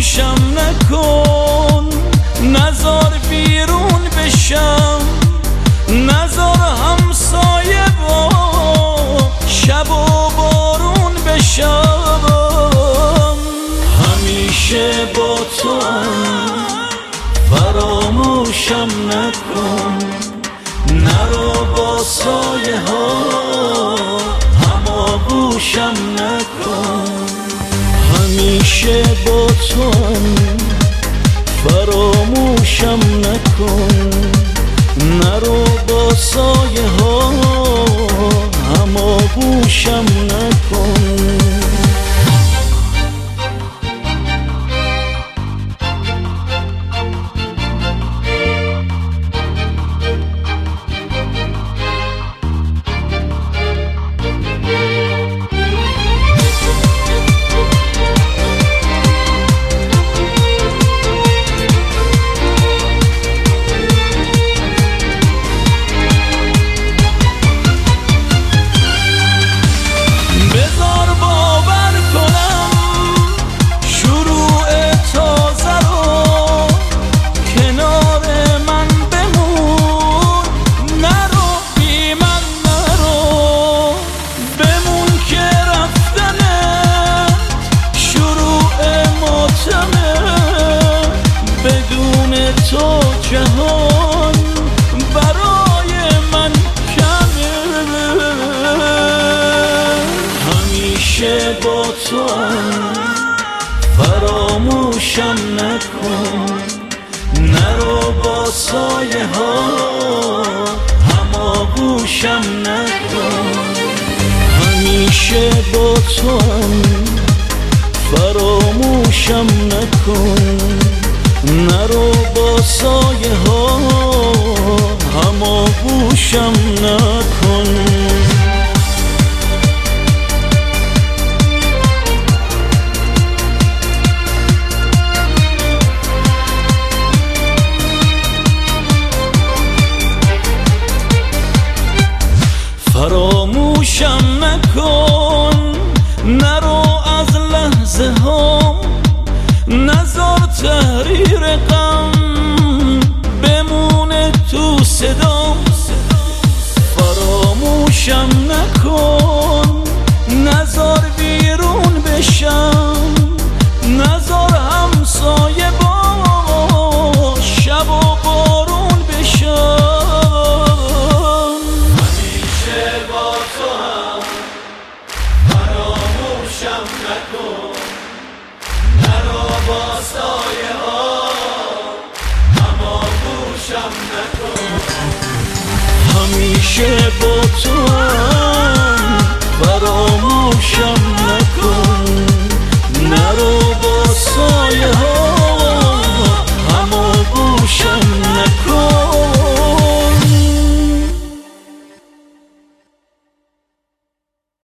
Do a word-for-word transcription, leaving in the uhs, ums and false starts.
فراموشم نکن، نزار بیرون بشم، نزار همسایه با شب و بارون بشم. همیشه با تو فراموشم نکن، نرو با سایه ها هماغوشم نکن. همیشه با تو فراموشم نکن، نرو با سایه ها هماغوشم نکن. تو جهان برای من کمه. همیشه با تو فراموشم نکن، نرو با سایه ها هماغوشم نکن. همیشه با تو فراموشم نکن، نرو با سایه ها هماغوشم نکن. فراموشم نکن، نرو از لحظه ها، نزار تحریر غم بمونه تو صدام. فراموشم نکن، نزار بیرون بشم، نزار همسایه با شب و بارون بشم. همیشه با تو هم فراموشم نکن، نرو با سایه ها هماغوشم نکن. همیشه با تو